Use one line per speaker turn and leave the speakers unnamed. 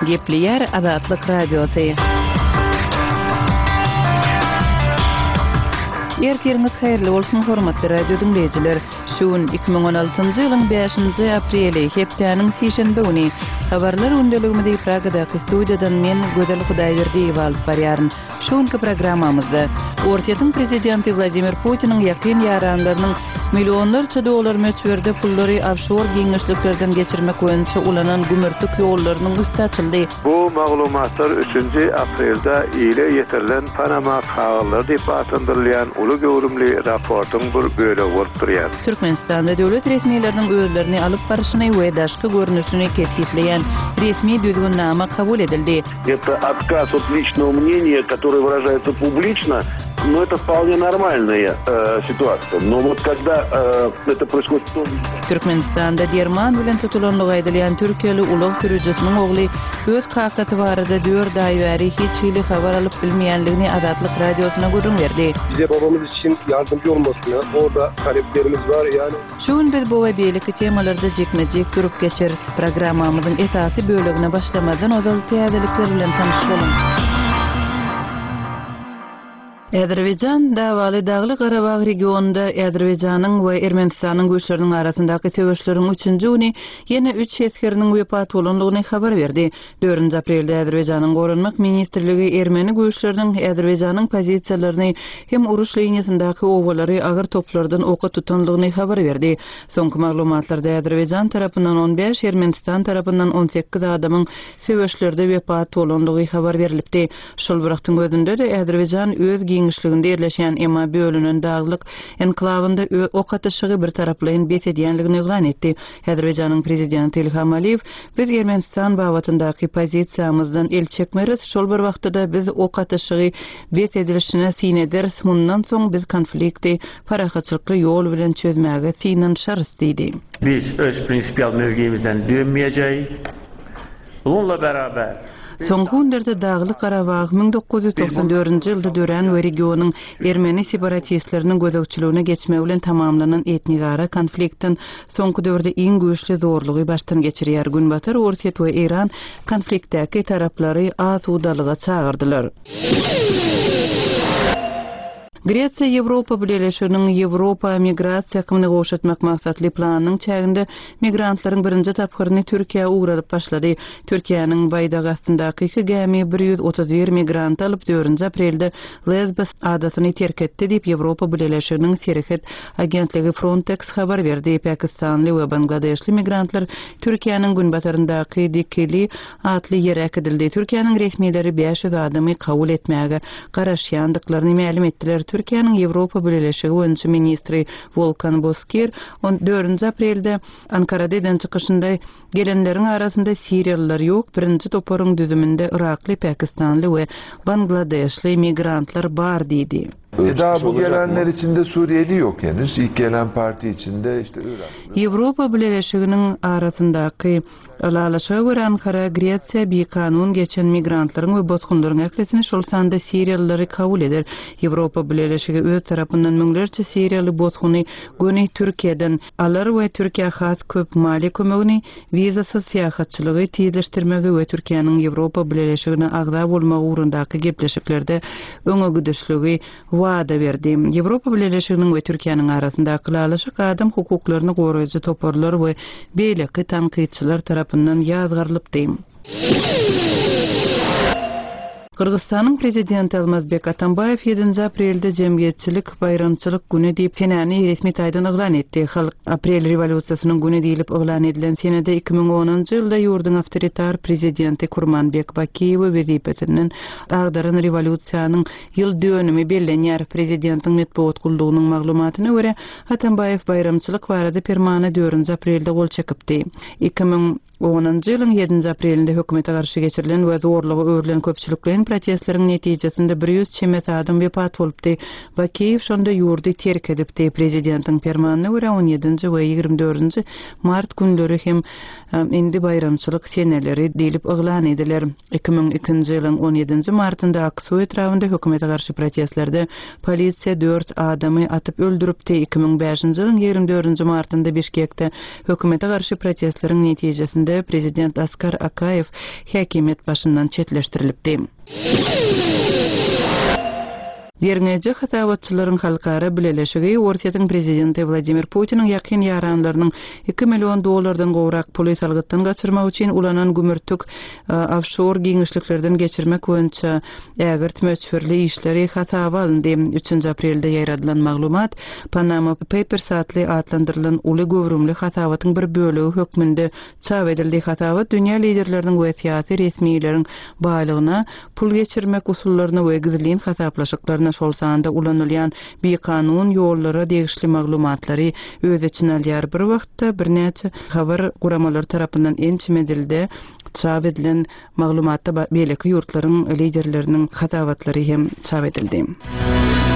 Gepli Azatlyk Radiosu. Ertirňiz haýyrly bolsun hormatly radio dinleýijiler. Şuun 2016-njy ýylyň 5-nji apreli hepdeniň sişenbe güni habarlar öndeligimizde Pragadaky studiýadan men Gözel Hudaýberdiýew alyp barýaryn. Şuunky programmamyzda Orsiýatyň prezidenti Vladimir Putiniň ýakyn ýaranlarynyň millionlarça dolar möçberde pullary offshore giňişliklerden geçirmek boýunça ulanan gümürtük ýollarynyň üstü açyldy.
Bu maglumatlar 3-nji aprelde ile ýetirilen Panama kagalyny diýip atandyrylýan uly göwrümli raportyň bir bölegi bolup durýar.
Türkmenistanda döwlet resmiýetleriniň özlerini alyp barşyny we daşky görnüşini kesipleýän resmi düzgünnama kabul edildi.
Это отказ от личного мнения, которое выражается публично, но это вполне нормальная ситуация. Но вот когда это происходит в том...
Türkmenistanda derman bilen tutulanlygy aýdylýan Türkiýeli ulug türüjüsiniň ogly öz kakaty barada 4 ay bäri hiç hili habar alyp bilmeýänligini Azatlyk Radiosyna görüň berdi.
Bize babamız için yardımcı olmasını, orada taleplerimiz var yani.
Şuun biz bu we beýleki temalarda jekmejek görüp geçeriz. Programmamyzyň esasy bölegine başlamadan ozal täzelikler bilen tanışalım. Azerbaycan dawaly Dagly Qarabağ regionunda Azerbayjanyň we Ermenistanyň güýçleriniň arasyndaky söwüşleriň 3-nji güni ýene 3 heskeriniň wepat bolanlygyny habar berdi. 4-nji aprelde Azerbayjanyň Gorunmak ministrligi Ermeni güýçleriniň Azerbayjanyň pozisiýalaryny hem uruş liniýasyndaky owalary agyr toplardan oka tutanlygyny habar berdi. Soňky maglumatlarda Azerbayjan tarapyndan 15, Ermenistan tarapyndan 18 adamyň söwüşlerde wepat bolanlygy habar berilipdi. Şol wagtyň özünde de Azerbayjan öz giňişliginde ýerleşen emma bölünen daglyk enklawynda ok atışygy bir taraplyň besedýänligini eglan etdi. Azerbayjanyň prezidenti Ilham Aliýew biz Ermenistan bawatyndaky pozisiýamyzdan el çekmeriz. Şol bir wagtda biz ok atışygy besedilişine sinederiz. Mundan soň biz konflikti parahatçylykly ýol bilen çözmäge sinanşarys diýdi.
Biz öz prinsipial mövgimizden dönmeyeceğiz. Bununla beraber
Soňky günlerde Dagly Qarabağ 1994-nji ýylda dören we regionyň Ermeni separatistleriniň gözegçiligine geçmek bilen tamamlanan etnik ara konfliktin soňky döwürde iň güýçli zorlugy başdan geçirýär. Günbatar Orsiýet we Iran konfliktdäki taraplary asudalyga çagyrdylar. Gretsiýa Ýewropa Birleşiginiň Ýewropa migrasiýa hakyny goşatmak maksatly planynyň çäginde migrantlaryň birinji tapgyryny Türkiýe uğradyp başlady. Türkiýanyň baýdagastyndaky 2 gemi 131 migrant alyp 4-nji aprelde Lesbos adasyny terk etdi diýip Ýewropa Birleşiginiň Serhet agentligi Frontex habar berdi. Pakistanly we Bangladeşli migrantlar Türkiýanyň günbataryndaky Dikili atly ýere akdyldy. Türkiýanyň resmiýetleri 500 adamy kabul etmäge garaşýandyklaryny ma'lum etdiler. Türkiýanyň Ýewropa Birleşigi boýunça ministri Volkan Bozkir 4-nji aprelde Ankara'da eden çykyşynda gelenleriň arasynda Siriýalılar ýok, birinji toparyň düzüminde Irakly, Pakistanly we Bangladeşli migrantlar bar diýdi.
Daha bu gelenler içinde Suriyeli yok henüz. İlk gelen parti içinde işte Irak.
Ýewropa Birleşiginiň arasyndaky alalaşa görä Ankara Gretsiýa bir kanun geçen migrantlaryň we bozgunlaryň äklesini şol sanda Siriýalylary kabul eder. Ýewropa Birleşigi öz tarapyndan müňlerçe Siriýaly bozguny göni Türkiýeden alar we Türkiýe has köp mali kömegini wizasyz seýahatçylygy tizleşdirmegi we Türkiýanyň Ýewropa Birleşigine agda bolmagy ugrundaky gepleşiklerde öňe güdüşligi wada berdi. Ýewropa Birleşiginiň we Türkiýanyň arasyndaky alalaşyk adam hukuklaryny goraýjy toparlar we beýleki tanqidçiler tarapyndan ýazgarlypdy. Kırgızstanyň prezidenti Almazbek Atambayew 7-nji aprelde Jemgyýetçilik bayramçylyk güni diýip senäni resmi taýdan eglan etdi. Halk aprel rewolýusiýasynyň güni diýilip eglan edilen senede 2010-njy ýylda ýurdun awtoritar prezidenti Kurmanbek Bakiýew wezipesinden agdaran rewolýusiýanyň ýyl dönümi bellenýär. Prezidentiň medeniýet guldugynyň maglumatyna görä Atambayew bayramçylyk barada permana 4-nji aprelde gol çekipdi. 2010-njy ýylyň 7-nji aprelinde hökümete garşy geçirilen we zorlugy örlen köpçüliklerin protestleriň netijesinde 100 çemet adam wepat bolupdy. Bakiyev şonda ýurdy terk edipdi. Prezidentiň fermanyna görä 17-nji we 24-nji mart günleri hem indi bayramçylyk seneleri diýilip yglan ediler. 2002-nji ýylyň 17-nji martynda Aksuw etrafynda hökümete garşy protestlerde polisiýa 4 adamy atyp öldüripdi. 2005-nji ýylyň 24-nji martynda Bişkekde hökümete garşy protestleriň netijesinde prezident Askar Akayev häkimet başyndan çetleşdirilipdi. Derňeje hatawatçylaryň halkara bileleşigi Orsiýatyň prezidenti Vladimir Putiniň ýakyn ýaranlarynyň $2 million gowrak puly salgytdan gaçyrmak üçin ulanan gümürtük offshore giňişliklerden geçirmek boýunça ägirt möçberli işleri hatawa alındy. 3 aprelde ýaradylan maglumat Panama Papers atly atlandyrylan uly gowrumly hatawatyň bir bölegi hökmünde çap edildi. Hatawa dünýä liderleriniň wesiýaty resmiýetleriniň baýlygyna pul geçirmek usullaryna we gizlin hataplaşyklaryna şolsanda ulanylýan bir kanun ýollara degişli maglumatlary öz içine alýar. Bir wagtda bir näçe habar guramalary tarapyndan ençimedildi. Çap edilen maglumatda beleki ýurtlaryň liderleriniň hatawatlary hem çap edildi.